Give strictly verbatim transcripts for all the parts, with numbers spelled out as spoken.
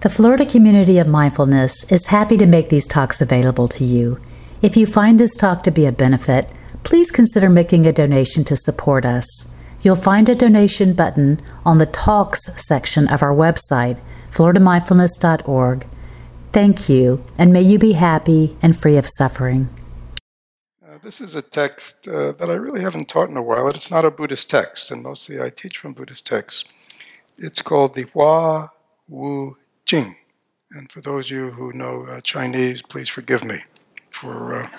The Florida Community of Mindfulness is happy to make these talks available to you. If you find this talk to be a benefit, please consider making a donation to support us. You'll find a donation button on the Talks section of our website, florida mindfulness dot org. Thank you, and may you be happy and free of suffering. Uh, this is a text uh, that I really haven't taught in a while. It's not a Buddhist text, and mostly I teach from Buddhist texts. It's called the Hua Wu Jing. And for those of you who know uh, Chinese, please forgive me for uh,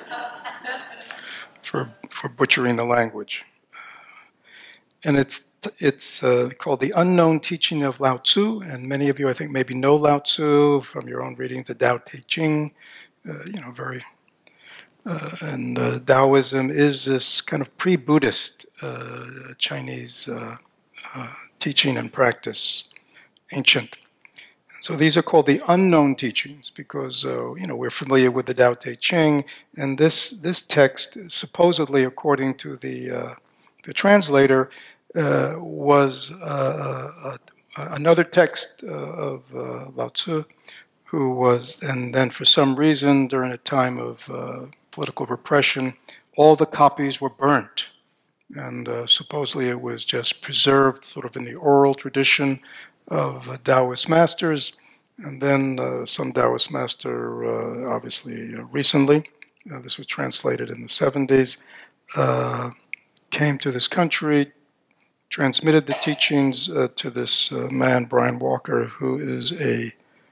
for for butchering the language. Uh, and it's it's uh, called The Unknown Teaching of Lao Tzu, and many of you, I think, maybe know Lao Tzu from your own reading, the Tao Te Ching. Uh, you know, very uh, and uh, Taoism is this kind of pre-Buddhist uh, Chinese uh, uh, teaching and practice, ancient. So these are called the unknown teachings because uh, you know we're familiar with the Tao Te Ching, and this this text, supposedly according to the uh, the translator, uh, was uh, uh, another text uh, of uh, Lao Tzu, who was, and then for some reason during a time of uh, political repression, all the copies were burnt, and uh, supposedly it was just preserved sort of in the oral tradition of uh, Taoist masters, and then uh, some Taoist master, uh, obviously uh, recently, uh, this was translated in the seventies, uh, came to this country, transmitted the teachings uh, to this uh, man, Brian Walker, who is a,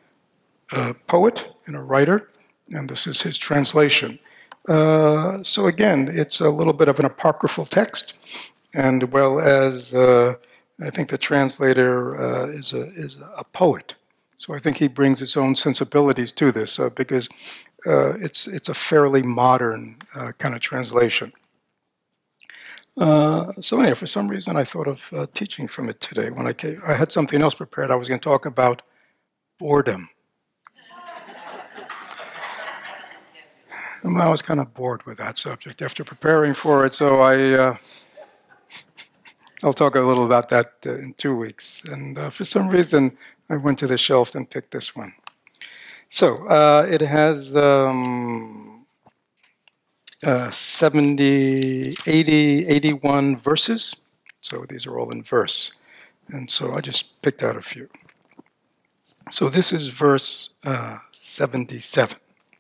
a poet and a writer, and this is his translation. Uh, so again, it's a little bit of an apocryphal text, and well as uh, I think the translator uh, is a is a poet, so I think he brings his own sensibilities to this uh, because uh, it's it's a fairly modern uh, kind of translation. Uh, so anyway, for some reason I thought of uh, teaching from it today. When I came, I had something else prepared. I was going to talk about boredom. And I was kind of bored with that subject after preparing for it, so I. Uh, I'll talk a little about that uh, in two weeks. And uh, for some reason, I went to the shelf and picked this one. So uh, it has um, uh, seventy, eighty, eighty-one verses. So these are all in verse. And so I just picked out a few. So this is verse uh, seventy-seven.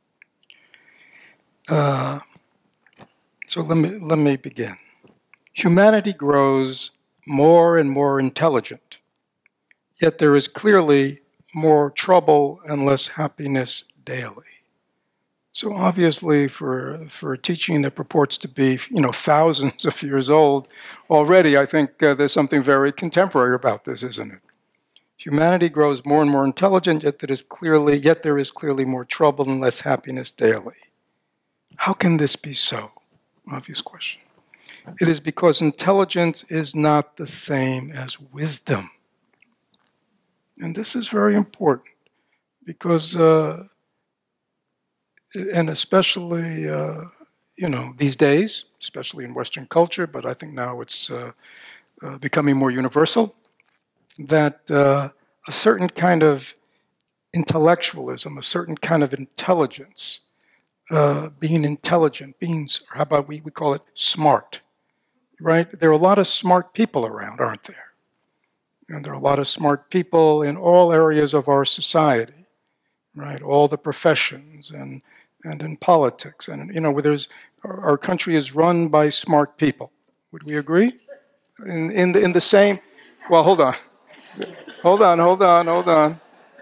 Uh, so let me let me begin. Humanity grows more and more intelligent, yet there is clearly more trouble and less happiness daily. So obviously for, for a teaching that purports to be, you know, thousands of years old, already I think uh, there's something very contemporary about this, isn't it? Humanity grows more and more intelligent, yet there is clearly, yet there is clearly more trouble and less happiness daily. How can this be so? Obvious question. It is because intelligence is not the same as wisdom. And this is very important because, uh, and especially, uh, you know, these days, especially in Western culture, but I think now it's uh, uh, becoming more universal, that uh, a certain kind of intellectualism, a certain kind of intelligence, uh, being intelligent, being, or how about we, we call it smart, right? There are a lot of smart people around, aren't there? And there are a lot of smart people in all areas of our society, right? All the professions and and in politics. And, you know, there's, our, our country is run by smart people. Would we agree? In, in, the, in the same, well, hold on. Hold on, hold on, hold on.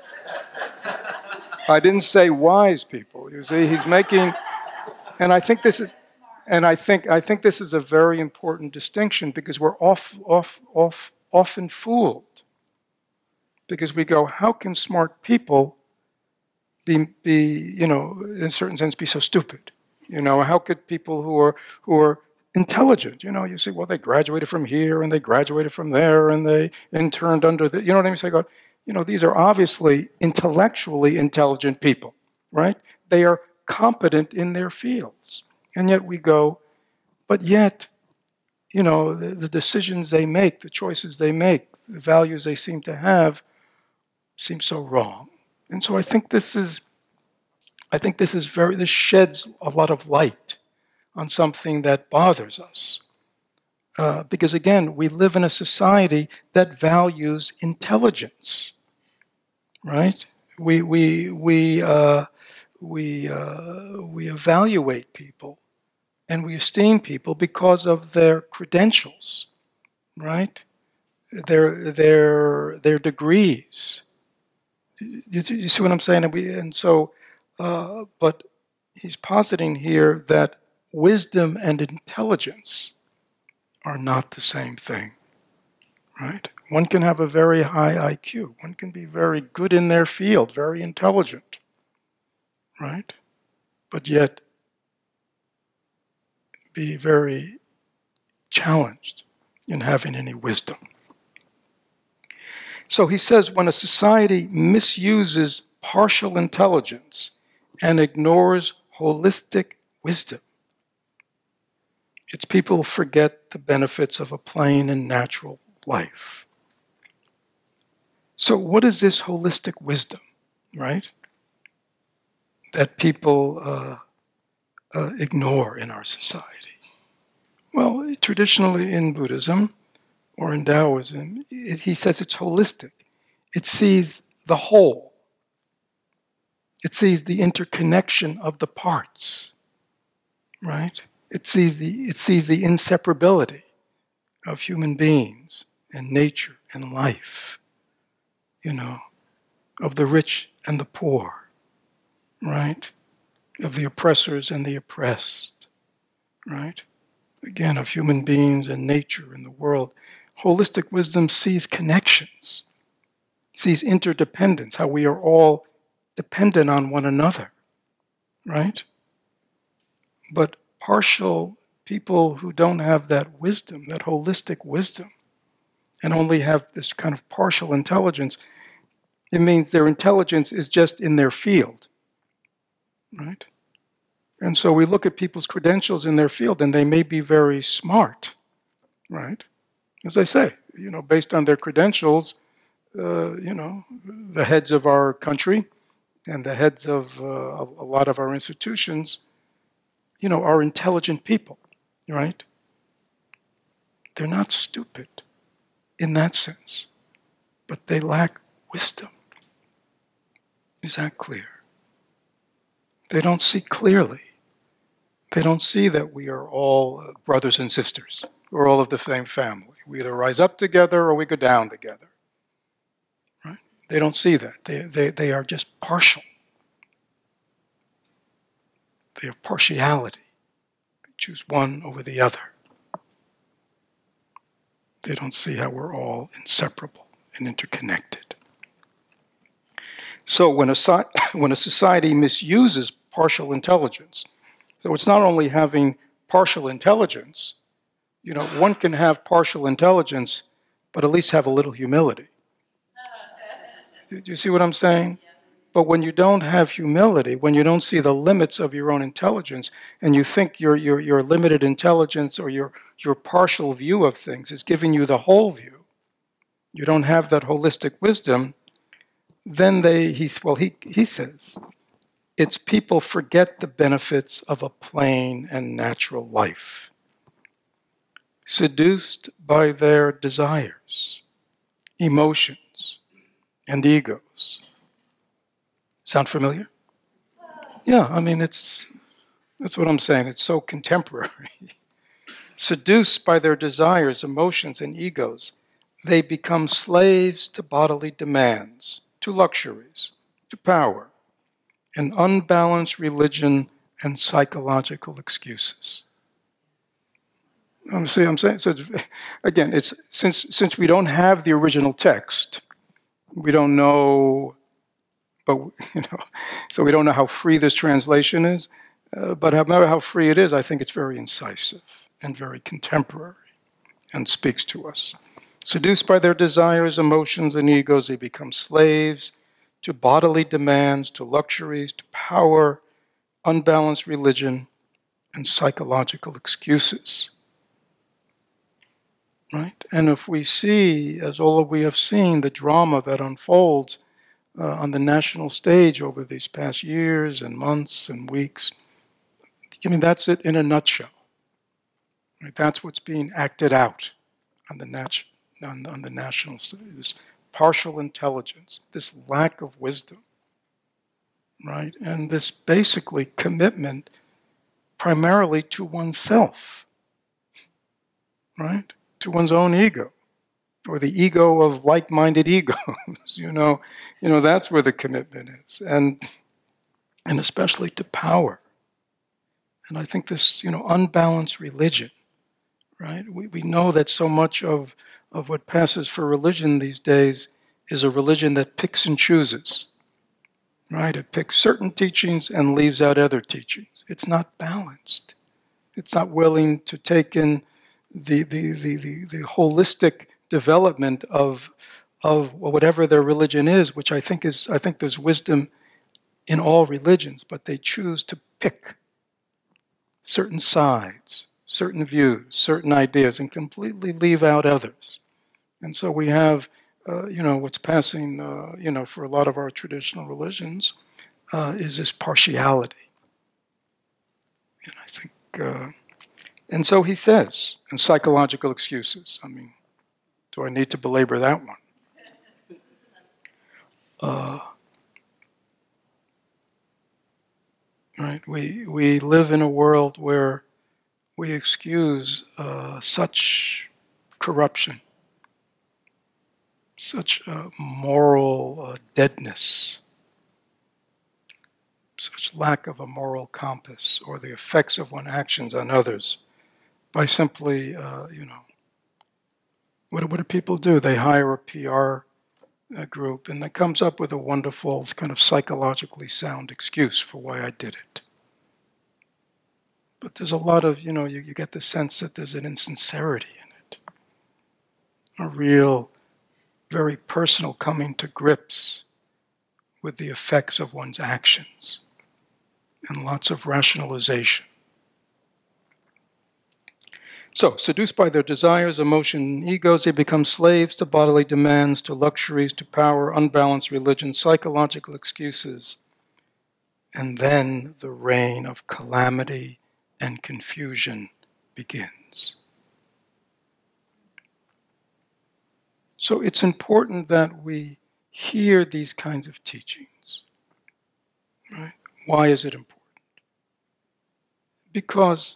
I didn't say wise people. You see, he's making, and I think this is, and I think I think this is a very important distinction because we're off, off, off, often fooled. Because we go, how can smart people be, be, you know, in a certain sense, be so stupid? You know, how could people who are who are intelligent, you know, you say, well, they graduated from here and they graduated from there and they interned under the, you know what I mean? So I go, you know, these are obviously intellectually intelligent people, right? They are competent in their fields. And yet we go, but yet, you know, the, the decisions they make, the choices they make, the values they seem to have seem so wrong. And so I think this is, I think this is very, this sheds a lot of light on something that bothers us. Uh, because again, we live in a society that values intelligence, right? We we we uh, we uh, we evaluate people and we esteem people because of their credentials, right? Their their their degrees. You, you see what I'm saying? And, we, and so, uh, but he's positing here that wisdom and intelligence are not the same thing, right? One can have a very high I Q. One can be very good in their field, very intelligent, right? But yet be very challenged in having any wisdom. So he says, when a society misuses partial intelligence and ignores holistic wisdom, its people forget the benefits of a plain and natural life. So what is this holistic wisdom, right, that people uh, uh, ignore in our society? Well, traditionally in Buddhism or in Taoism, it, he says it's holistic. It sees the whole. It sees the interconnection of the parts, right? It sees the it sees the inseparability of human beings and nature and life, you know, of the rich and the poor, right? Of the oppressors and the oppressed, right? Again, of human beings and nature and the world. Holistic wisdom sees connections, sees interdependence, how we are all dependent on one another, right? But partial people who don't have that wisdom, that holistic wisdom, and only have this kind of partial intelligence, it means their intelligence is just in their field, right? And so we look at people's credentials in their field, and they may be very smart, right? As I say, you know, based on their credentials, uh, you know, the heads of our country and the heads of uh, a lot of our institutions, you know, are intelligent people, right? They're not stupid in that sense, but they lack wisdom. Is that clear? They don't see clearly. They don't see that we are all brothers and sisters. We're all of the same family. We either rise up together or we go down together, right? They don't see that. They, they, they are just partial. They have partiality. They choose one over the other. They don't see how we're all inseparable and interconnected. So when a, when a society misuses partial intelligence, so it's not only having partial intelligence, you know, one can have partial intelligence, but at least have a little humility. Do, do you see what I'm saying? But when you don't have humility, when you don't see the limits of your own intelligence, and you think your your your limited intelligence or your your partial view of things is giving you the whole view, you don't have that holistic wisdom, then they, he's, well, he, he says, it's people forget the benefits of a plain and natural life, seduced by their desires, emotions, and egos. Sound familiar? Yeah, I mean, it's that's what I'm saying. It's so contemporary. Seduced by their desires, emotions, and egos, they become slaves to bodily demands, to luxuries, to power, and unbalanced religion and psychological excuses. Um, see, I'm saying, so it's, again, it's since since we don't have the original text, we don't know. But, you know, so we don't know how free this translation is. Uh, but no matter how free it is, I think it's very incisive and very contemporary and speaks to us. Seduced by their desires, emotions, and egos, they become slaves to bodily demands, to luxuries, to power, unbalanced religion, and psychological excuses. Right? And if we see, as all of we have seen, the drama that unfolds uh, on the national stage over these past years and months and weeks. I mean, that's it in a nutshell. Right? That's what's being acted out on the, nat- on, on the national stage. This partial intelligence, this lack of wisdom, right? And this basically commitment primarily to oneself, right? To one's own ego, or the ego of like-minded egos. you know, you know that's where the commitment is, and and especially to power. And I think this, you know, unbalanced religion, right? We we know that so much of of what passes for religion these days is a religion that picks and chooses, right? It picks certain teachings and leaves out other teachings. It's not balanced. It's not willing to take in the the the the, the holistic development of of whatever their religion is, which I think is I think there's wisdom in all religions, but they choose to pick certain sides, certain views, certain ideas, and completely leave out others. And so we have, uh, you know, what's passing, uh, you know, for a lot of our traditional religions uh, is this partiality. And I think, uh, and so he says, and psychological excuses. I mean, do I need to belabor that one? Uh, right? We we live in a world where we excuse uh, such corruption, such uh, moral uh, deadness, such lack of a moral compass or the effects of one's actions on others by simply, uh, you know, what, what do people do? They hire a P R uh, group and that comes up with a wonderful, kind of psychologically sound excuse for why I did it. But there's a lot of, you know, you, you get the sense that there's an insincerity in it, a real, very personal coming to grips with the effects of one's actions, and lots of rationalization. So, seduced by their desires, emotion, and egos, they become slaves to bodily demands, to luxuries, to power, unbalanced religion, psychological excuses, and then the reign of calamity and confusion begins. So it's important that we hear these kinds of teachings. Right? Why is it important? Because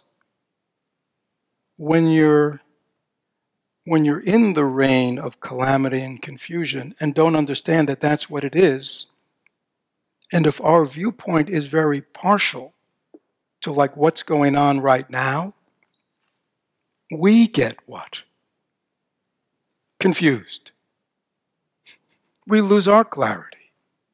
when you're when you're in the reign of calamity and confusion and don't understand that that's what it is, and if our viewpoint is very partial to like what's going on right now, we get what? Confused. We lose our clarity,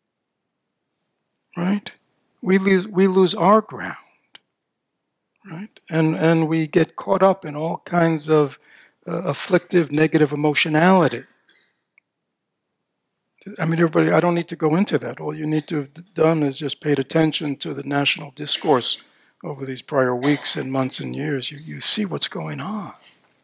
right? We lose we lose our ground, right? And and we get caught up in all kinds of uh, afflictive, negative emotionality. I mean, everybody, I don't need to go into that. All you need to have done is just paid attention to the national discourse over these prior weeks and months and years. You, you see what's going on,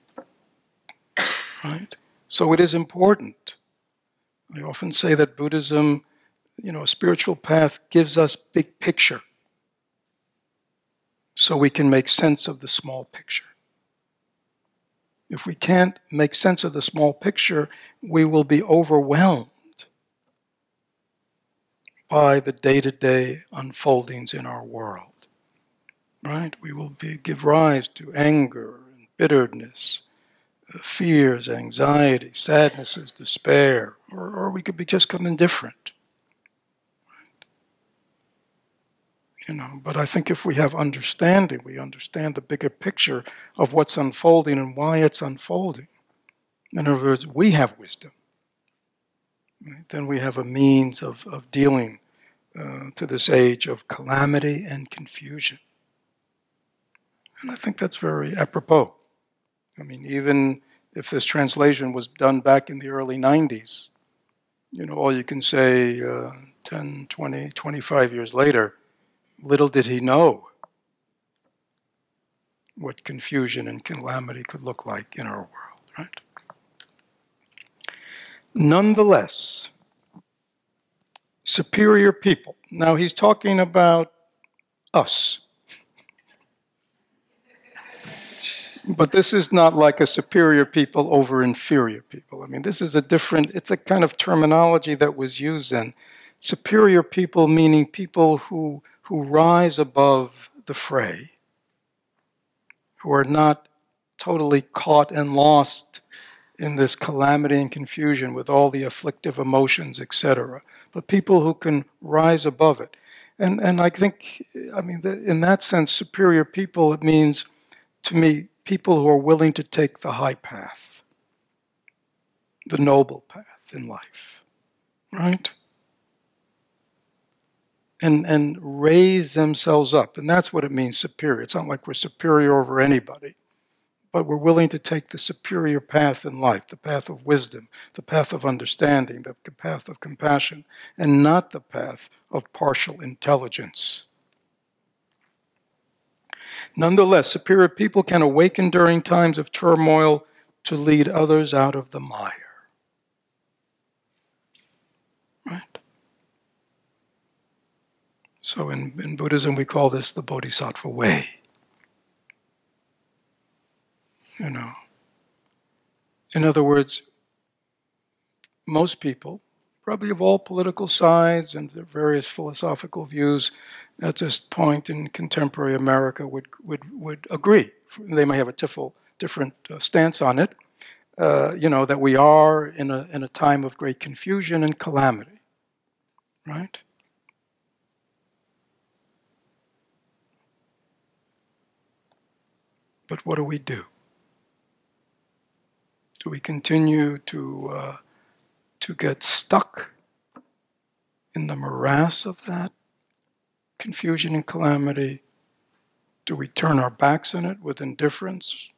right? So it is important. I often say that Buddhism, you know, a spiritual path gives us big picture so we can make sense of the small picture. If we can't make sense of the small picture, we will be overwhelmed by the day-to-day unfoldings in our world, right? We will be, give rise to anger and bitterness, uh, fears, anxiety, sadnesses, despair, or, or we could be just become indifferent. Right? You know, but I think if we have understanding, we understand the bigger picture of what's unfolding and why it's unfolding. In other words, we have wisdom. Right? Then we have a means of, of dealing uh, to this age of calamity and confusion. And I think that's very apropos. I mean, even if this translation was done back in the early nineties, you know, all you can say uh, ten, twenty, twenty-five years later, little did he know what confusion and calamity could look like in our world, right? Nonetheless, superior people. Now he's talking about us. But this is not like a superior people over inferior people. I mean, this is a different, it's a kind of terminology that was used then. Superior people meaning people who, who rise above the fray, who are not totally caught and lost in this calamity and confusion with all the afflictive emotions, et cetera. But people who can rise above it. And, and I think, I mean, in that sense, superior people, it means, to me, people who are willing to take the high path, the noble path in life, right? And, and raise themselves up. And that's what it means, superior. It's not like we're superior over anybody, but we're willing to take the superior path in life, the path of wisdom, the path of understanding, the path of compassion, and not the path of partial intelligence. Nonetheless, superior people can awaken during times of turmoil to lead others out of the mire. Right? So in, in Buddhism, we call this the Bodhisattva way. You know. In other words, most people, probably of all political sides and various philosophical views, at this point in contemporary America would would, would agree. They may have a tifl, different uh, stance on it, uh, you know, that we are in a, in a time of great confusion and calamity, right? But what do we do? Do we continue to, uh, to get stuck in the morass of that confusion and calamity? Do we turn our backs on it with indifference?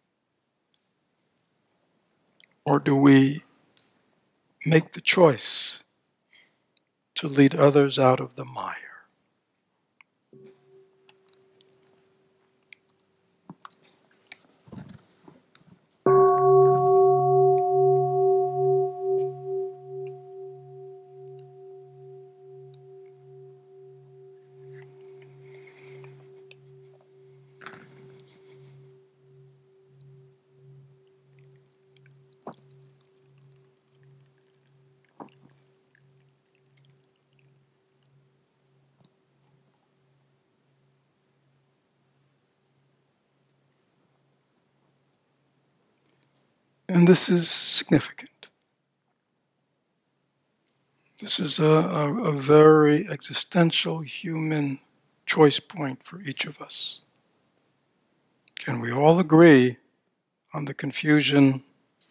Or do we make the choice to lead others out of the mire? And this is significant. This is a, a, a very existential human choice point for each of us. Can we all agree on the confusion?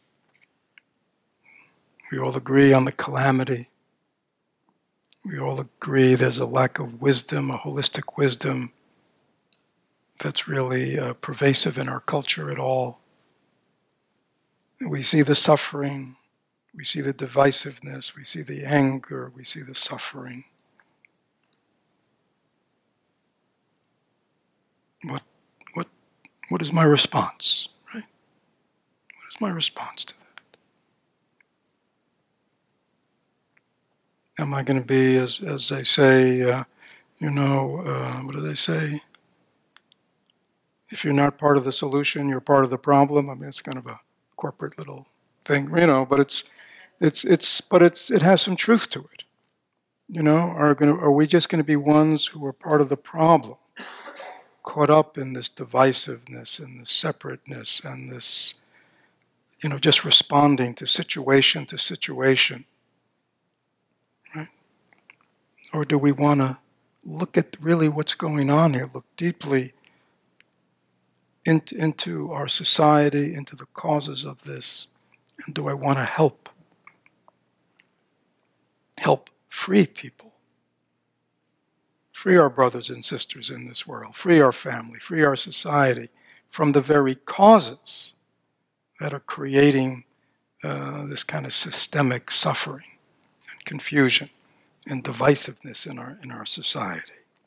We all agree on the calamity. We all agree there's a lack of wisdom, a holistic wisdom that's really uh, pervasive in our culture at all. We see the suffering, we see the divisiveness, we see the anger, we see the suffering. What, what, what is my response, right? What is my response to that? Am I going to be, as as they say, uh, you know, uh, what do they say? If you're not part of the solution, you're part of the problem. I mean, it's kind of a corporate little thing, you know, but it's, it's, it's, but it's, it has some truth to it. You know, are going to, are we just going to be ones who are part of the problem, caught up in this divisiveness and this separateness and this, you know, just responding to situation to situation, right? Or do we want to look at really what's going on here, look deeply into, into our society, into the causes of this, and do I want to help? Help free people. Free our brothers and sisters in this world, free our family, free our society from the very causes that are creating uh, this kind of systemic suffering and confusion and divisiveness in our in our society.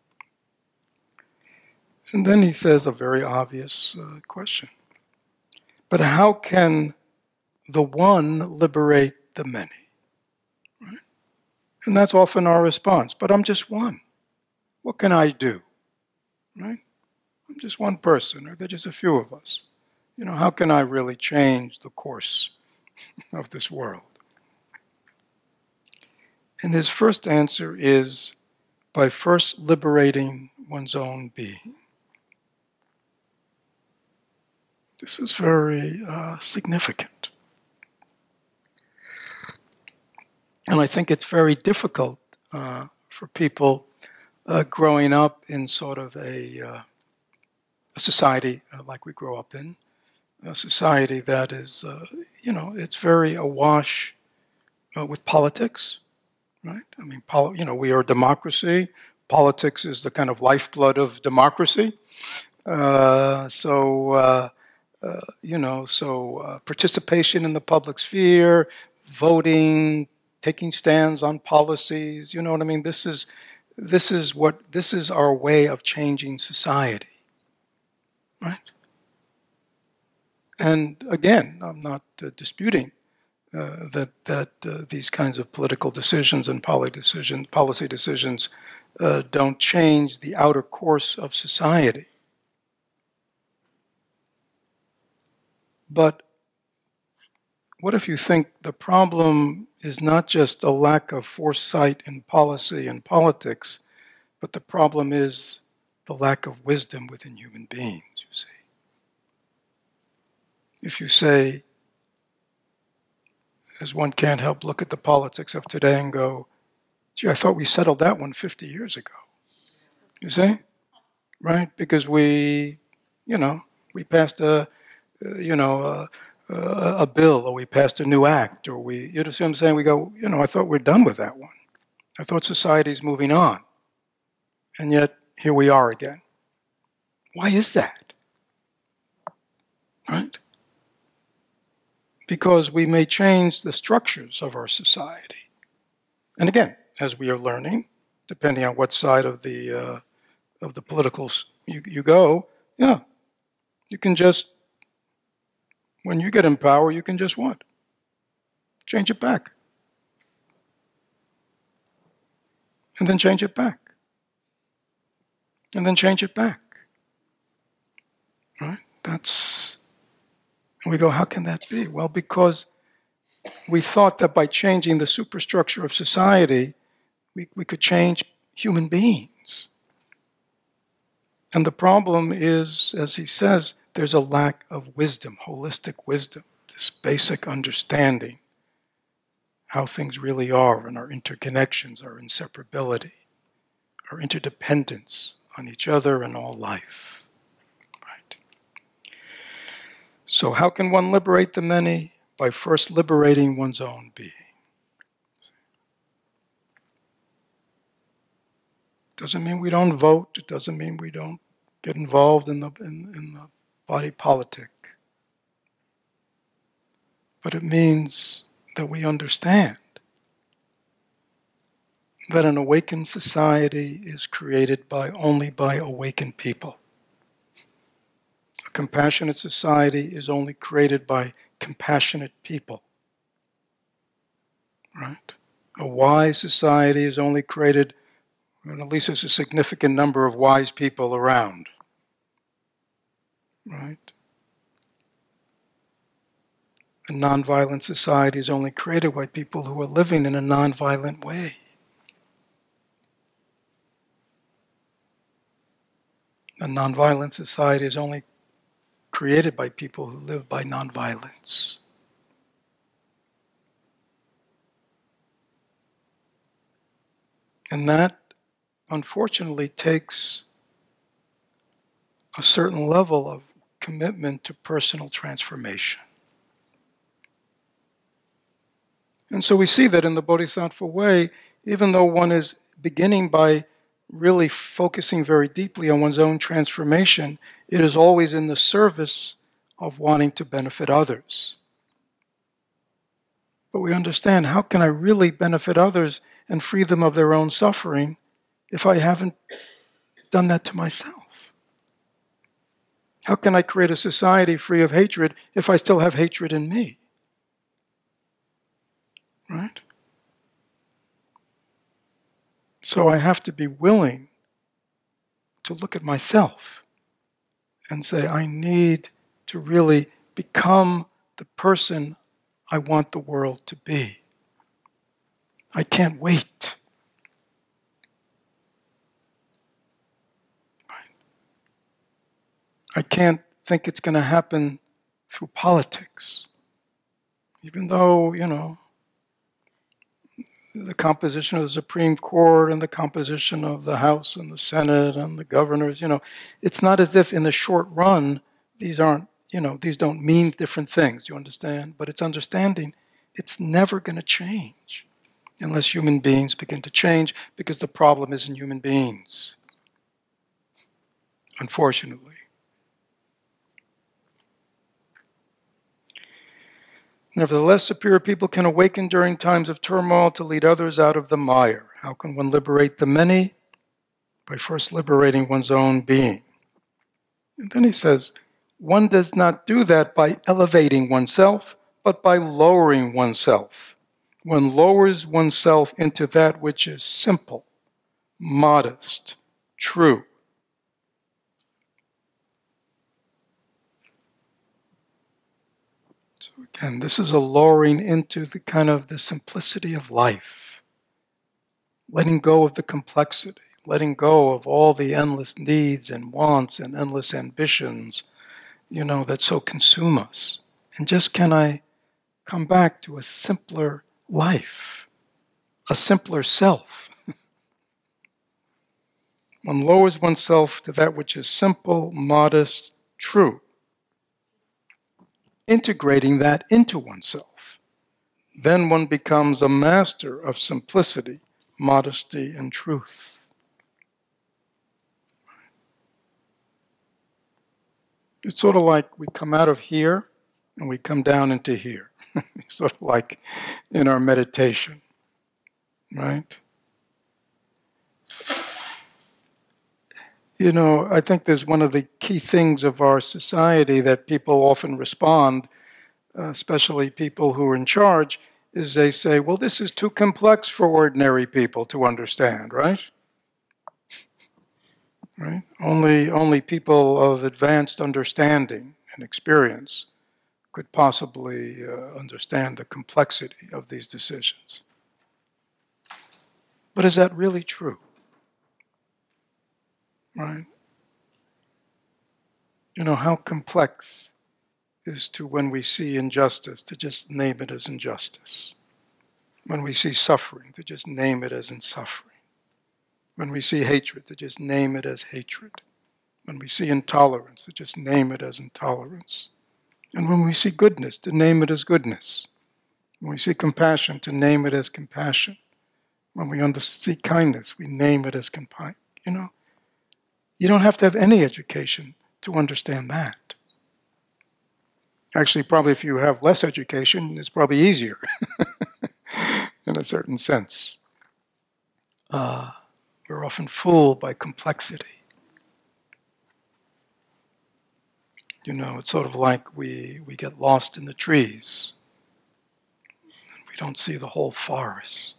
And then he says a very obvious uh, question. But how can the one liberate the many? Right? And that's often our response. But I'm just one. What can I do? Right? I'm just one person, or there's just a few of us. You know, how can I really change the course of this world? And his first answer is by first liberating one's own being. This is very uh, significant. And I think it's very difficult uh, for people uh, growing up in sort of a, uh, a society uh, like we grow up in, a society that is, uh, you know, it's very awash uh, with politics, right? I mean, poli- you know, we are a democracy. Politics is the kind of lifeblood of democracy. Uh, so, uh, uh, you know, so uh, participation in the public sphere, voting, taking stands on policies, you know what I mean? This is, this is what, this is our way of changing society, right? And again, I'm not uh, disputing uh, that that uh, these kinds of political decisions and policy decisions, policy decisions uh, don't change the outer course of society. But what if you think the problem is not just a lack of foresight in policy and politics, but the problem is the lack of wisdom within human beings, you see? If you say, as one can't help look at the politics of today and go, gee, I thought we settled that one fifty years ago. You see? Right? Because we, you know, we passed a, you know, a, a, a bill, or we passed a new act, or we, you know what I'm saying? We go, you know, I thought we're done with that one. I thought society's moving on. And yet, here we are again. Why is that? Right? Because we may change the structures of our society. And again, as we are learning, depending on what side of the uh, of the political you, you go, yeah, you can just, when you get in power, you can just what? Change it back. And then change it back. And then change it back. Right? That's, and we go, how can that be? Well, because we thought that by changing the superstructure of society, we, we could change human beings. And the problem is, as he says, there's a lack of wisdom, holistic wisdom, this basic understanding how things really are and our interconnections, our inseparability, our interdependence on each other and all life. Right? So how can one liberate the many? By first liberating one's own being. Doesn't mean we don't vote. It doesn't mean we don't get involved in the in, in the body politic. But it means that we understand that an awakened society is created by only by awakened people. A compassionate society is only created by compassionate people. Right? A wise society is only created when at least there's a significant number of wise people around. Right? A nonviolent society is only created by people who are living in a nonviolent way. A nonviolent society is only created by people who live by nonviolence. And that, unfortunately, takes a certain level of commitment to personal transformation. And so we see that in the Bodhisattva way, even though one is beginning by really focusing very deeply on one's own transformation, it is always in the service of wanting to benefit others. But we understand, how can I really benefit others and free them of their own suffering if I haven't done that to myself? How can I create a society free of hatred if I still have hatred in me? Right? So I have to be willing to look at myself and say, I need to really become the person I want the world to be. I can't wait. I can't think it's going to happen through politics. Even though, you know, the composition of the Supreme Court and the composition of the House and the Senate and the governors, you know, it's not as if in the short run, these aren't, you know, these don't mean different things, you understand? But it's understanding it's never going to change unless human beings begin to change, because the problem isn't human beings, unfortunately. Nevertheless, superior people can awaken during times of turmoil to lead others out of the mire. How can one liberate the many? By first liberating one's own being. And then he says, one does not do that by elevating oneself, but by lowering oneself. One lowers oneself into that which is simple, modest, true. Again, this is a lowering into the kind of the simplicity of life, letting go of the complexity, letting go of all the endless needs and wants and endless ambitions, you know, that so consume us. And just can I come back to a simpler life, a simpler self? One lowers oneself to that which is simple, modest, true. Integrating that into oneself. Then one becomes a master of simplicity, modesty, and truth. It's sort of like we come out of here and we come down into here. Sort of like in our meditation, right? You know, I think there's one of the key things of our society that people often respond, uh, especially people who are in charge, is they say, well, this is too complex for ordinary people to understand, right? Right? Only, only people of advanced understanding and experience could possibly uh, understand the complexity of these decisions. But is that really true? Right? You know, how complex is to, when we see injustice, to just name it as injustice. When we see suffering, to just name it as in suffering. When we see hatred, to just name it as hatred. When we see intolerance, to just name it as intolerance. And when we see goodness, to name it as goodness. When we see compassion, to name it as compassion. When we under- see kindness, we name it as compassion. You know, you don't have to have any education to understand that. Actually, probably if you have less education, it's probably easier in a certain sense. Uh, we're often fooled by complexity. You know, it's sort of like we, we get lost in the trees and we don't see the whole forest.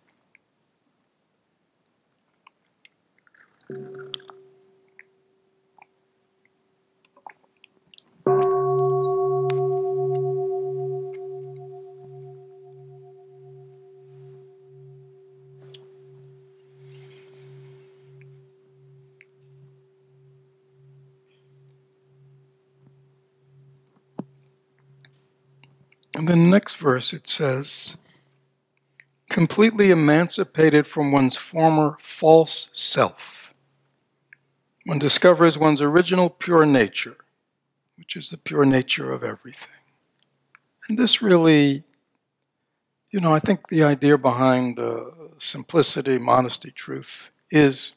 And then the next verse it says, completely emancipated from one's former false self, one discovers one's original pure nature, which is the pure nature of everything. And this really, you know, I think the idea behind uh, simplicity, modesty, truth is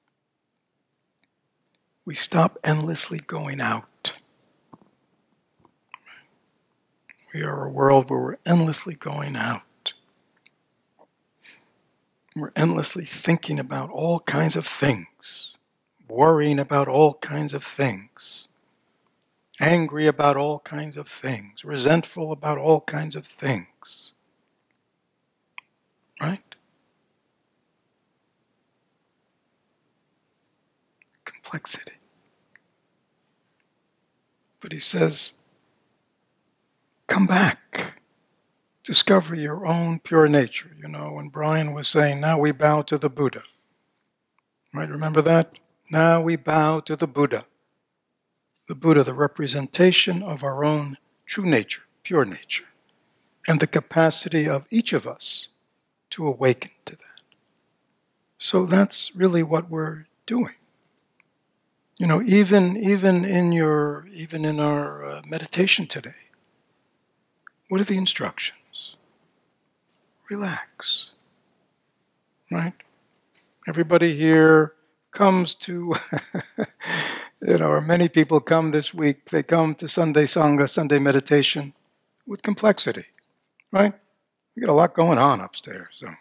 we stop endlessly going out. We are a world where we're endlessly going out. We're endlessly thinking about all kinds of things, worrying about all kinds of things, angry about all kinds of things, resentful about all kinds of things. Right? complexity. But he says, come back. Discover your own pure nature. You know, when Brian was saying, now we bow to the Buddha. Right, remember that? Now we bow to the Buddha. The Buddha, the representation of our own true nature, pure nature, and the capacity of each of us to awaken to that. So that's really what we're doing. You know, even even in your even in our uh, meditation today, what are the instructions? Relax. Right? Everybody here comes to, you know, or many people come this week, they come to Sunday Sangha, Sunday meditation with complexity, right? We got a lot going on upstairs. So,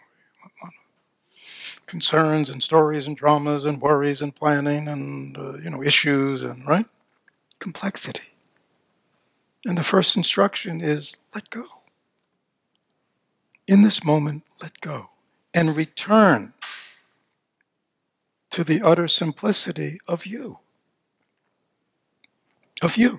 concerns and stories and dramas and worries and planning and, uh, you know, issues and, right? Complexity. And the first instruction is let go. In this moment, let go. And return to the utter simplicity of you. Of you.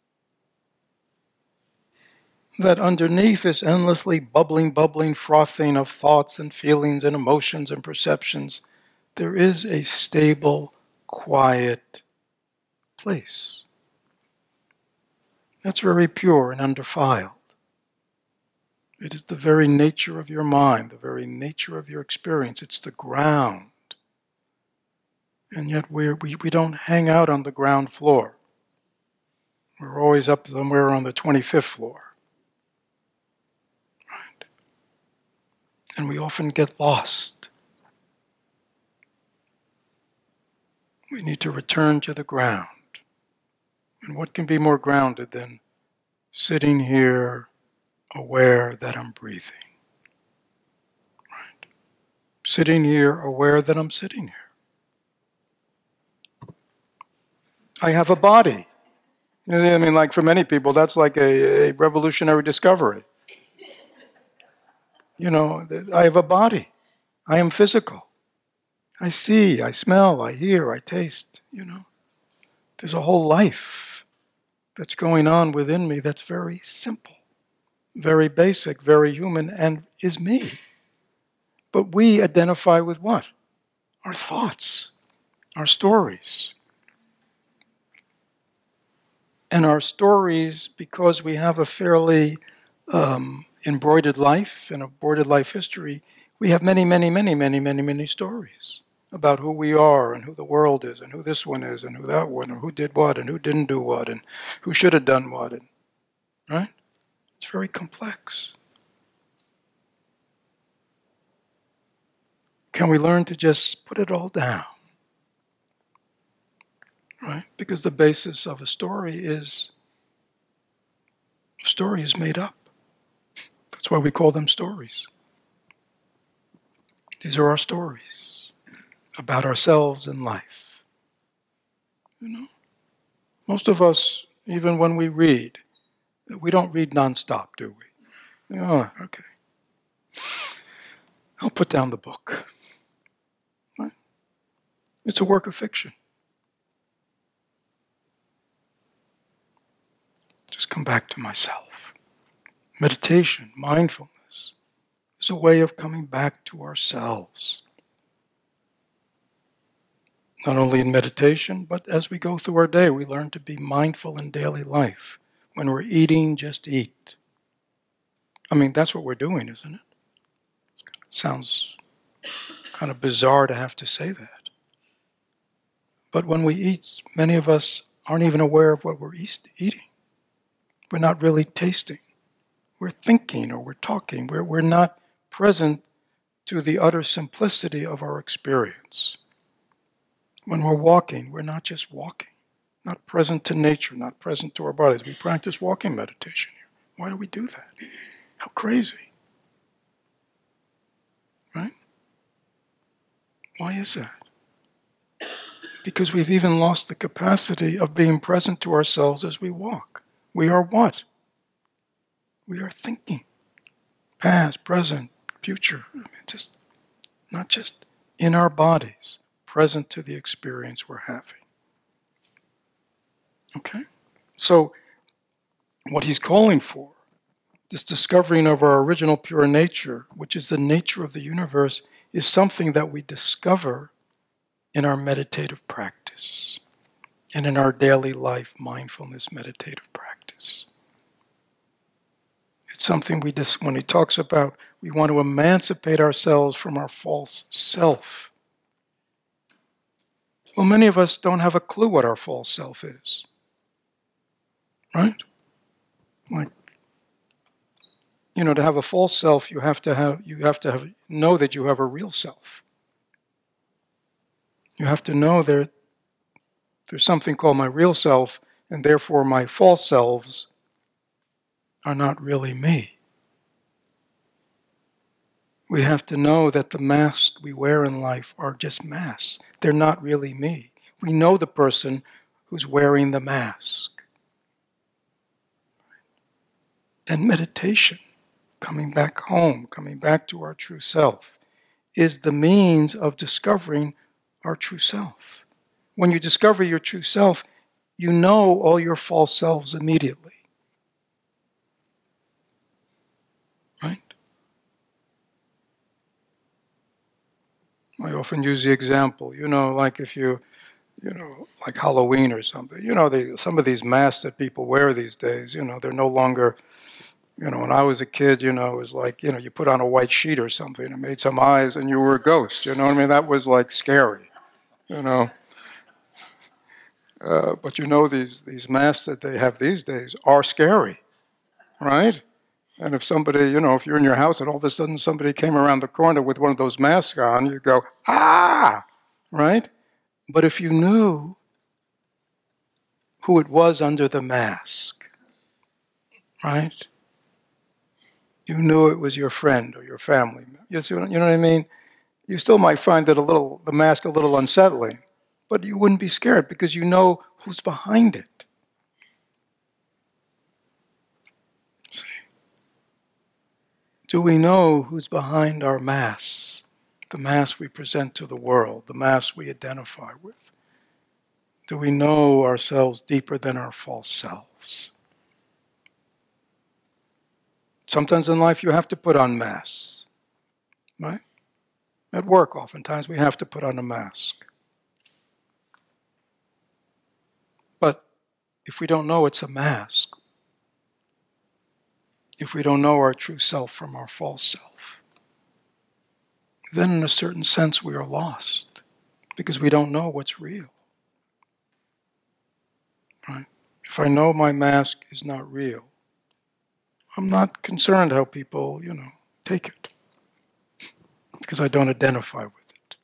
That underneath this endlessly bubbling, bubbling, frothing of thoughts and feelings and emotions and perceptions, there is a stable, quiet place. That's very pure and undefiled. It is the very nature of your mind, the very nature of your experience. It's the ground. And yet we're, we we don't hang out on the ground floor. We're always up somewhere on the twenty-fifth floor. Right? And we often get lost. We need to return to the ground. And what can be more grounded than sitting here aware that I'm breathing? Right? Sitting here aware that I'm sitting here. I have a body. I mean, like for many people, that's like a, a revolutionary discovery. You know, I have a body. I am physical. I see, I smell, I hear, I taste, you know. There's a whole life that's going on within me that's very simple, very basic, very human, and is me. But we identify with what? Our thoughts, our stories. And our stories, because we have a fairly um, embroidered life and a embroidered life history, we have many, many, many, many, many, many stories about who we are and who the world is and who this one is and who that one and who did what and who didn't do what and who should have done what. And, right? It's very complex. Can we learn to just put it all down? Right? Because the basis of a story is, a story is made up. That's why we call them stories. These are our stories about ourselves and life. You know? Most of us, even when we read, we don't read nonstop, do we? Oh, okay. I'll put down the book. Right? It's a work of fiction. Just come back to myself. Meditation, mindfulness, is a way of coming back to ourselves. Not only in meditation, but as we go through our day, we learn to be mindful in daily life. When we're eating, just eat. I mean, that's what we're doing, isn't it? Sounds kind of bizarre to have to say that. But when we eat, many of us aren't even aware of what we're eating. We're not really tasting. We're thinking or we're talking. We're, we're not present to the utter simplicity of our experience. When we're walking, we're not just walking. Not present to nature, not present to our bodies. We practice walking meditation here. Why do we do that? How crazy. Right? Why is that? Because we've even lost the capacity of being present to ourselves as we walk. We are what? We are thinking. Past, present, future. I mean, just not just in our bodies, present to the experience we're having. Okay? So what he's calling for, this discovering of our original pure nature, which is the nature of the universe, is something that we discover in our meditative practice and in our daily life mindfulness meditative practice. It's something we just, when he talks about we want to emancipate ourselves from our false self. Well, many of us don't have a clue what our false self is. Right? Like, you know, to have a false self, you have to have you have to have know that you have a real self. You have to know there there's something called my real self, and therefore my false selves are not really me. We have to know that the masks we wear in life are just masks. They're not really me. We know the person who's wearing the mask. And meditation, coming back home, coming back to our true self, is the means of discovering our true self. When you discover your true self, you know all your false selves immediately. Right? I often use the example, you know, like if you, you know, like Halloween or something, you know, they, some of these masks that people wear these days, you know, they're no longer, you know, when I was a kid, you know, it was like, you know, you put on a white sheet or something and made some eyes and you were a ghost, you know what I mean? That was like scary, you know. Uh, but you know, these, these masks that they have these days are scary, right? And if somebody, you know, if you're in your house and all of a sudden somebody came around the corner with one of those masks on, you go, ah, right? But if you knew who it was under the mask, right? You knew it was your friend or your family. You see what, you know what I mean? You still might find it a little, the mask a little unsettling, but you wouldn't be scared because you know who's behind it. See? Do we know who's behind our masks? The mask we present to the world, the mask we identify with. Do we know ourselves deeper than our false selves? Sometimes in life you have to put on masks, right? At work, oftentimes we have to put on a mask. But if we don't know it's a mask, if we don't know our true self from our false self, then in a certain sense we are lost because we don't know what's real. Right? If I know my mask is not real, I'm not concerned how people, you know, take it because I don't identify with it.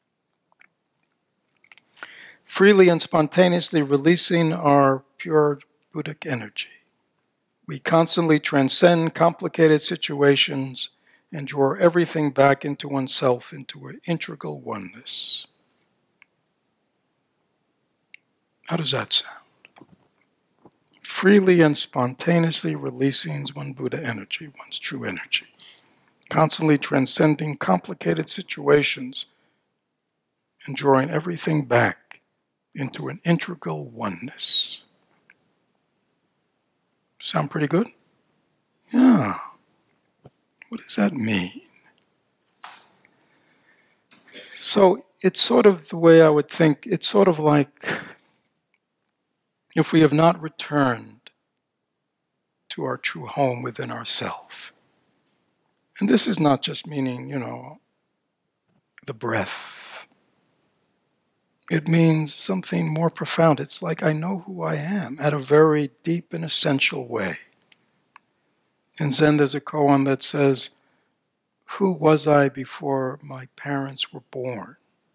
Freely and spontaneously releasing our pure Buddhic energy, we constantly transcend complicated situations and draw everything back into oneself, into an integral oneness. How does that sound? Freely and spontaneously releasing one's Buddha energy, one's true energy. Constantly transcending complicated situations and drawing everything back into an integral oneness. Sound pretty good? Yeah. What does that mean? So it's sort of the way I would think, it's sort of like if we have not returned to our true home within ourself. And this is not just meaning, you know, the breath. It means something more profound. It's like I know who I am at a very deep and essential way. In Zen, there's a koan that says, who was I before my parents were born?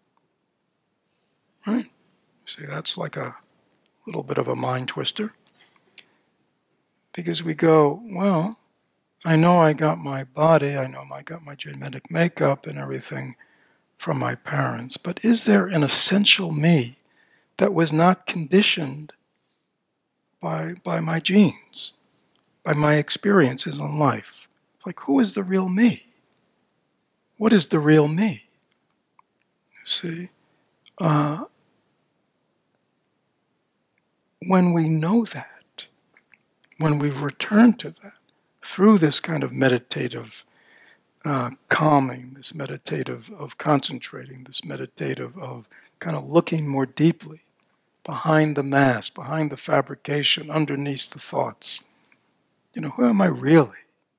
Right? See, that's like a little bit of a mind twister. Because we go, well, I know I got my body, I know I got my genetic makeup and everything from my parents, but is there an essential me that was not conditioned by, by my genes, by my experiences in life? Like, who is the real me? What is the real me? You see? Uh, when we know that, when we've returned to that, through this kind of meditative uh, calming, this meditative of concentrating, this meditative of kind of looking more deeply behind the mask, behind the fabrication, underneath the thoughts. You know, who am I really?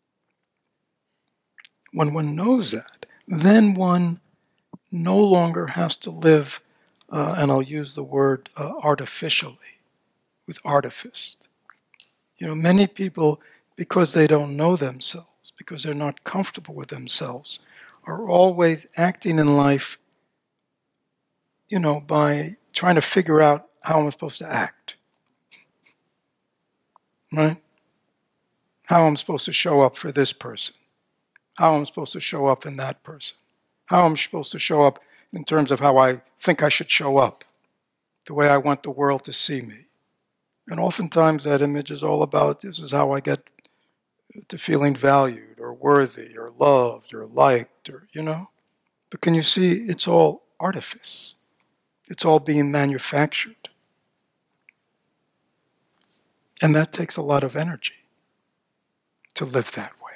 When one knows that, then one no longer has to live, uh, and I'll use the word uh, artificially, with artifice. You know, many people, because they don't know themselves, because they're not comfortable with themselves, are always acting in life, you know, by trying to figure out how I'm supposed to act. Right? How I'm supposed to show up for this person. How I'm supposed to show up in that person. How I'm supposed to show up in terms of how I think I should show up. The way I want the world to see me. And oftentimes that image is all about, this is how I get to feeling valued or worthy or loved or liked, or, you know. But can you see, it's all artifice. It's all being manufactured. And that takes a lot of energy to live that way.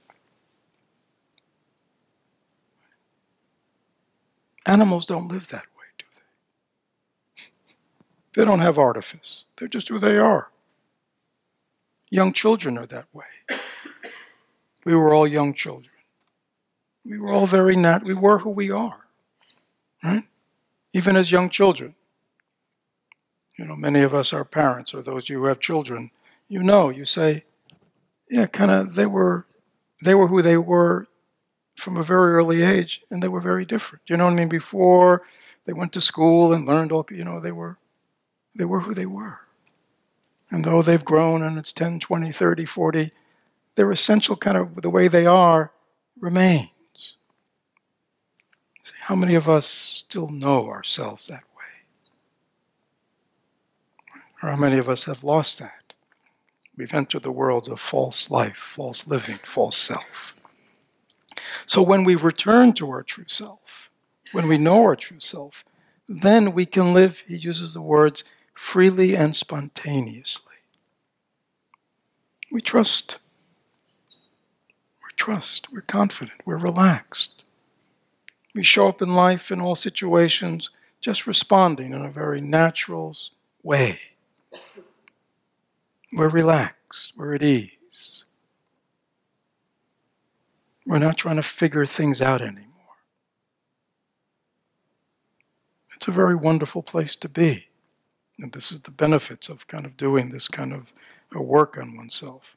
Animals don't live that way, do they? They don't have artifice. They're just who they are. Young children are that way. We were all young children. We were all very nat. We were who we are, right? Even as young children. You know, many of us are parents, or those of you who have children. You know, you say, yeah, kind of. They were, they were who they were from a very early age, and they were very different. You know what I mean? Before they went to school and learned all, you know, they were, they were who they were. And though they've grown, and it's ten, twenty, thirty, forty, their essential kind of the way they are remains. See, how many of us still know ourselves that way? Or how many of us have lost that? We've entered the worlds of false life, false living, false self. So when we return to our true self, when we know our true self, then we can live, he uses the words, freely and spontaneously. We trust. We trust. We're confident. We're relaxed. We show up in life in all situations just responding in a very natural way. We're relaxed. We're at ease. We're not trying to figure things out anymore. It's a very wonderful place to be. And this is the benefits of kind of doing this kind of a work on oneself.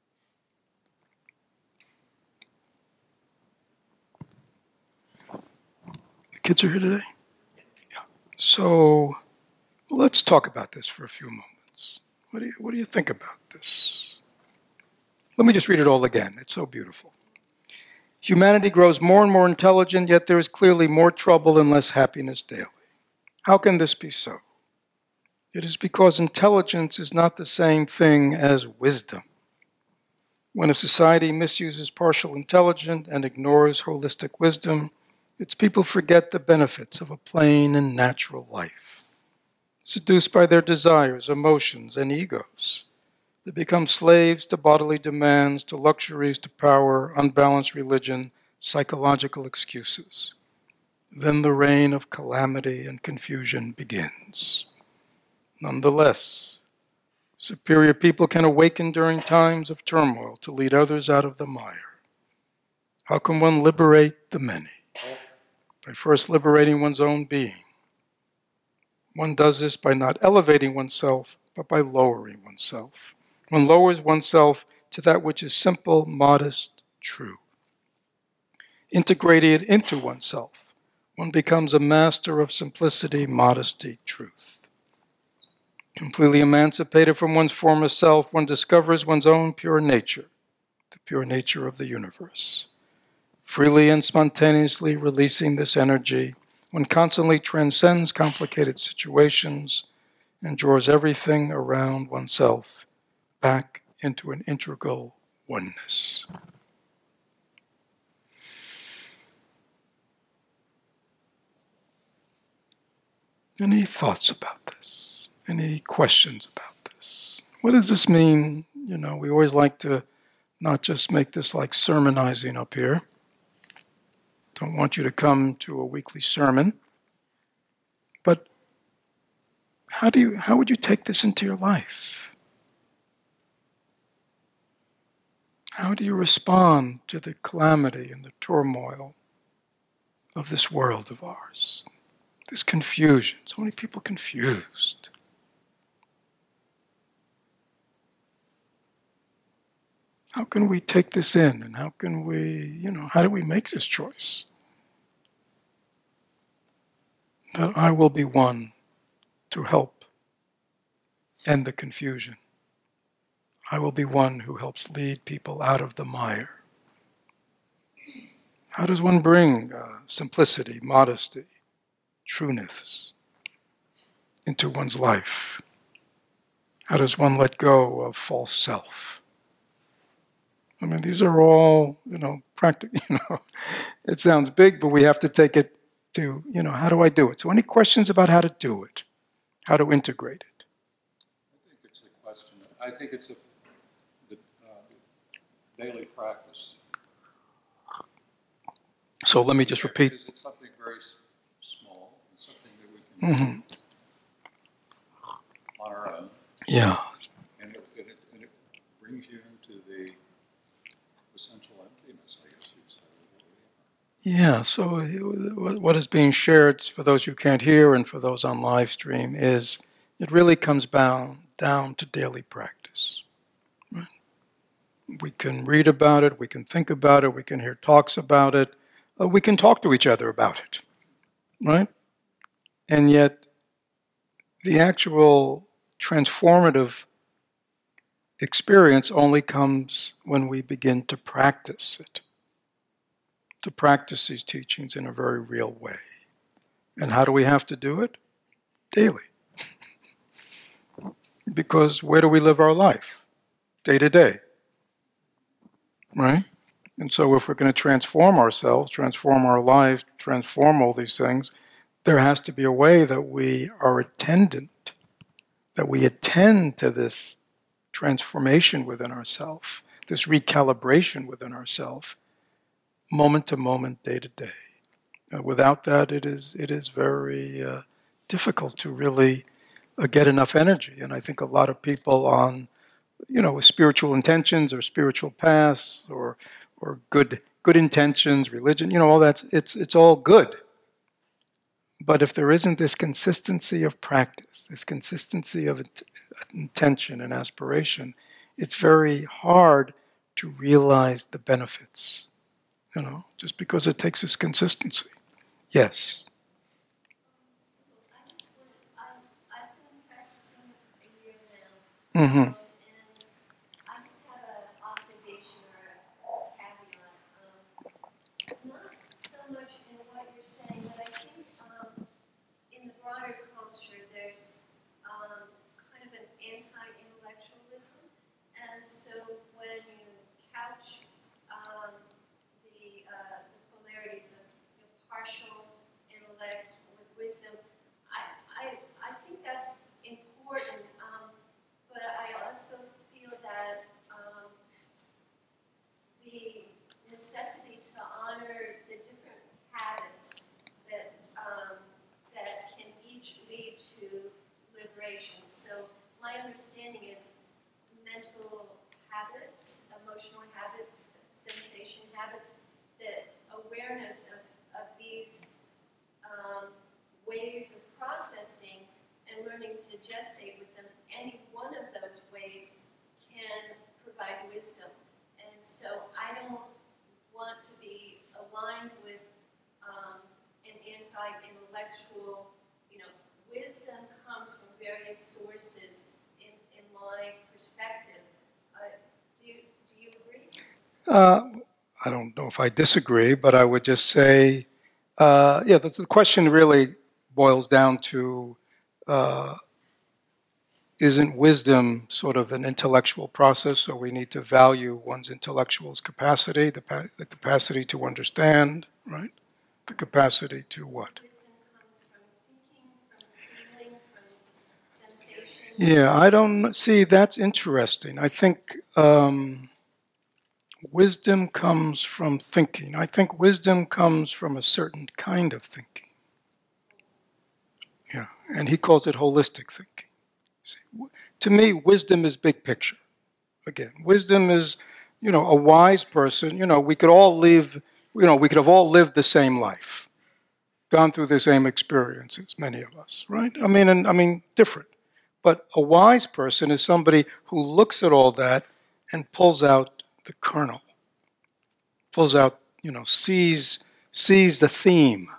The kids are here today? Yeah. So let's talk about this for a few moments. What do you, what do you think about this? Let me just read it all again. It's so beautiful. Humanity grows more and more intelligent, yet there is clearly more trouble and less happiness daily. How can this be so? It is because intelligence is not the same thing as wisdom. When a society misuses partial intelligence and ignores holistic wisdom, its people forget the benefits of a plain and natural life. Seduced by their desires, emotions, and egos, they become slaves to bodily demands, to luxuries, to power, unbalanced religion, psychological excuses. Then the reign of calamity and confusion begins. Nonetheless, superior people can awaken during times of turmoil to lead others out of the mire. How can one liberate the many? By first liberating one's own being. One does this by not elevating oneself, but by lowering oneself. One lowers oneself to that which is simple, modest, true. Integrating it into oneself, one becomes a master of simplicity, modesty, truth. Completely emancipated from one's former self, one discovers one's own pure nature, the pure nature of the universe. Freely and spontaneously releasing this energy, one constantly transcends complicated situations and draws everything around oneself back into an integral oneness. Any thoughts about this? Any questions about this? What does this mean? You know, we always like to not just make this like sermonizing up here. Don't want you to come to a weekly sermon. But how do you, how would you take this into your life? How do you respond to the calamity and the turmoil of this world of ours? This confusion, so many people confused. How can we take this in, and how can we, you know, how do we make this choice? That I will be one to help end the confusion. I will be one who helps lead people out of the mire. How does one bring uh, simplicity, modesty, trueness into one's life? How does one let go of false self? I mean, these are all, you know, practical, you know, it sounds big, but we have to take it to, you know, how do I do it? So any questions about how to do it? How to integrate it? I think it's a question, I think it's a the, uh, daily practice. So let me just repeat. Is it something very s- small, and something that we can Mm-hmm. do on our own? Yeah. And it, and, it, and it brings you into the essential emptiness, I guess you'd say. Yeah, so what is being shared, for those who can't hear and for those on live stream, is it really comes down, down to daily practice. Right? We can read about it, we can think about it, we can hear talks about it, uh, we can talk to each other about it, right? And yet, the actual transformative experience only comes when we begin to practice it, to practice these teachings in a very real way. And how do we have to do it? Daily. Because where do we live our life? Day to day. Right? And so if we're going to transform ourselves, transform our life, transform all these things, there has to be a way that we are attendant, that we attend to this transformation within ourselves, this recalibration within ourselves, moment to moment, day to day. Uh, without that, it is it is very uh, difficult to really uh, get enough energy. And I think a lot of people on, you know, with spiritual intentions or spiritual paths or or good good intentions, religion, you know, all that, it's it's all good. But if there isn't this consistency of practice, this consistency of int- intention and aspiration, it's very hard to realize the benefits, you know, just because it takes this consistency. Yes. Mm-hmm. Uh, I don't know if I disagree, but I would just say, uh, yeah, the, the question really boils down to, uh, isn't wisdom sort of an intellectual process? So we need to value one's intellectual capacity, the, pa- the capacity to understand, right? The capacity to what? Yeah, I don't see. That's interesting. I think um, wisdom comes from thinking. I think wisdom comes from a certain kind of thinking. Yeah, and he calls it holistic thinking. See, w- to me, wisdom is big picture. Again, wisdom is, you know, a wise person. You know, we could all live. You know, we could have all lived the same life, gone through the same experiences. Many of us, right? I mean, and I mean, different. But a wise person is somebody who looks at all that and pulls out the kernel, pulls out, you know, sees sees the theme.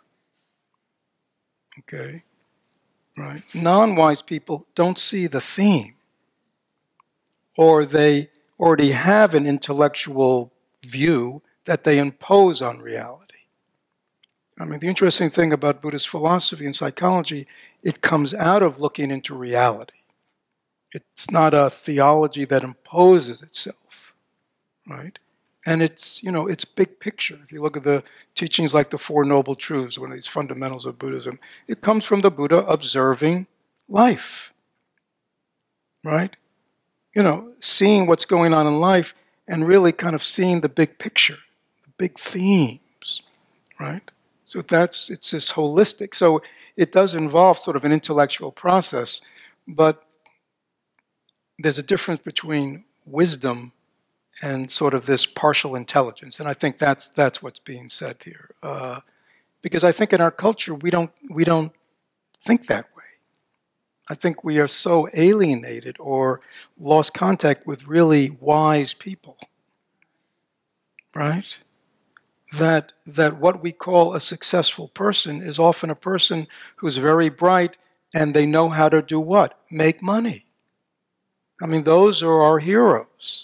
Okay, right? Non-wise people don't see the theme, or they already have an intellectual view that they impose on reality. I mean, the interesting thing about Buddhist philosophy and psychology, it comes out of looking into reality. It's not a theology that imposes itself, right? And it's, you know, it's big picture. If you look at the teachings like the Four Noble Truths, one of these fundamentals of Buddhism, it comes from the Buddha observing life, right? You know, seeing what's going on in life and really kind of seeing the big picture, the big themes, right? So that's, it's this holistic. So it does involve sort of an intellectual process, but there's a difference between wisdom and sort of this partial intelligence, and I think that's that's what's being said here. Uh, because I think in our culture we don't we don't think that way. I think we are so alienated or lost contact with really wise people, right? That that what we call a successful person is often a person who's very bright and they know how to do what? Make money. I mean, those are our heroes.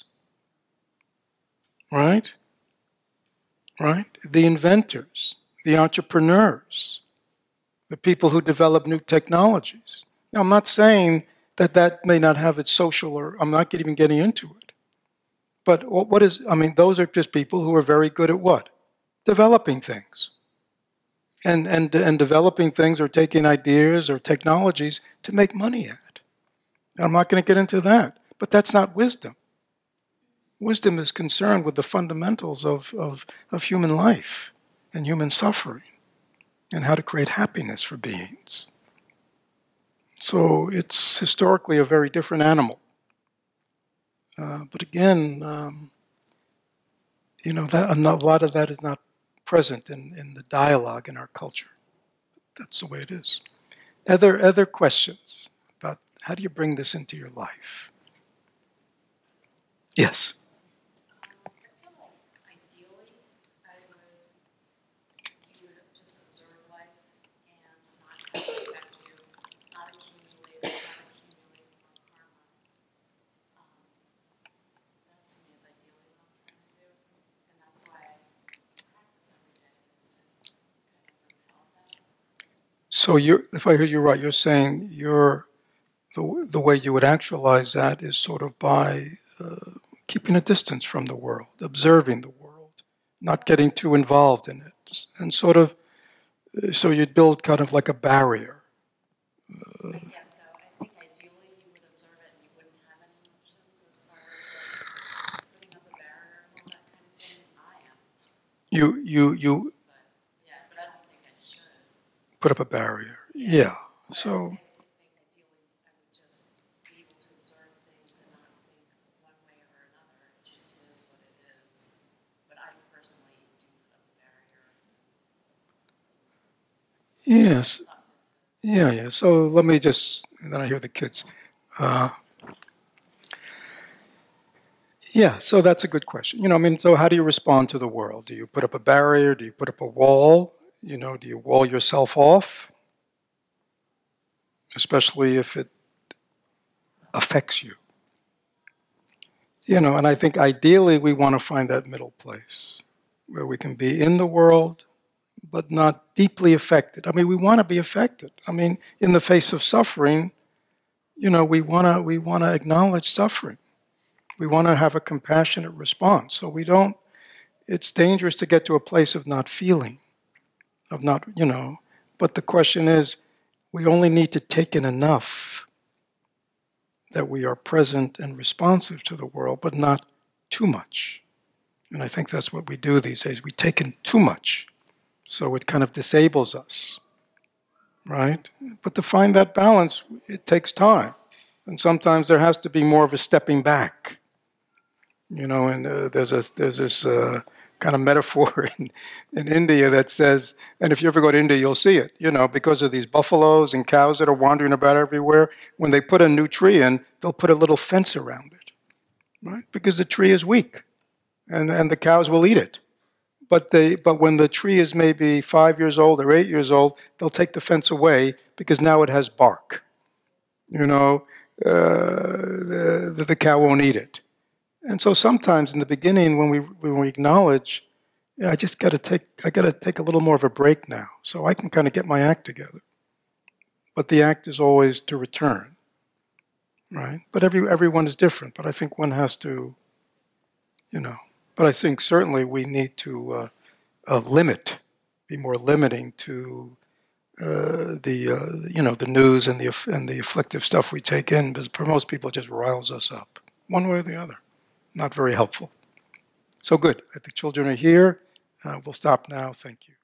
Right? Right? The inventors, the entrepreneurs, the people who develop new technologies. Now, I'm not saying that that may not have its social, or I'm not even getting into it. But what is, I mean, those are just people who are very good at what? Developing things. And, and, and developing things or taking ideas or technologies to make money at. Now, I'm not going to get into that. But that's not wisdom. Wisdom is concerned with the fundamentals of, of, of human life and human suffering and how to create happiness for beings. So it's historically a very different animal. Uh, but again, um, you know, that, a lot of that is not present in, in the dialogue in our culture. That's the way it is. Other, other questions about how do you bring this into your life? Yes? So you're, if I heard you right, you're saying you're, the, the way you would actualize that is sort of by uh, keeping a distance from the world, observing the world, not getting too involved in it, and sort of, so you'd build kind of like a barrier. Uh, I guess so. I think ideally you would observe it and you wouldn't have any emotions as far as like putting up a barrier and all that kind of thing. I am. you, you, you But yeah, but I don't think I should. put up a barrier. Yeah. So. I think ideally I would just be able to observe things and not think one way or another. It just is what it is. But I personally do put up a barrier. Yes. Yeah, yeah. So let me just, and then I hear the kids. Uh, yeah, so that's a good question. You know, I mean, so how do you respond to the world? Do you put up a barrier? Do you put up a wall? You know, do you wall yourself off? Especially if it affects you. You know, and I think ideally we want to find that middle place where we can be in the world, but not deeply affected. I mean, we want to be affected. I mean, in the face of suffering, you know, we want to we want to acknowledge suffering. We want to have a compassionate response. So we don't, it's dangerous to get to a place of not feeling, of not, you know, but the question is, we only need to take in enough that we are present and responsive to the world, but not too much. And I think that's what we do these days. We take in too much, so it kind of disables us, right? But to find that balance, it takes time. And sometimes there has to be more of a stepping back. You know, and uh, there's a there's this uh, kind of metaphor in, in India that says, and if you ever go to India, you'll see it, you know, because of these buffaloes and cows that are wandering about everywhere, when they put a new tree in, they'll put a little fence around it, right? Because the tree is weak, and, and the cows will eat it. But they but when the tree is maybe five years old or eight years old, they'll take the fence away because now it has bark. You know, uh, the, the cow won't eat it. And so sometimes in the beginning, when we when we acknowledge, yeah, I just got to take I got to take a little more of a break now, so I can kind of get my act together. But the act is always to return, right? But every everyone is different. But I think one has to, you know. But I think certainly we need to uh, uh, limit, be more limiting to uh, the uh, you know the news and the and the afflictive stuff we take in, because for most people it just riles us up, one way or the other. Not very helpful. So good. I think children are here. Uh, we'll stop now. Thank you.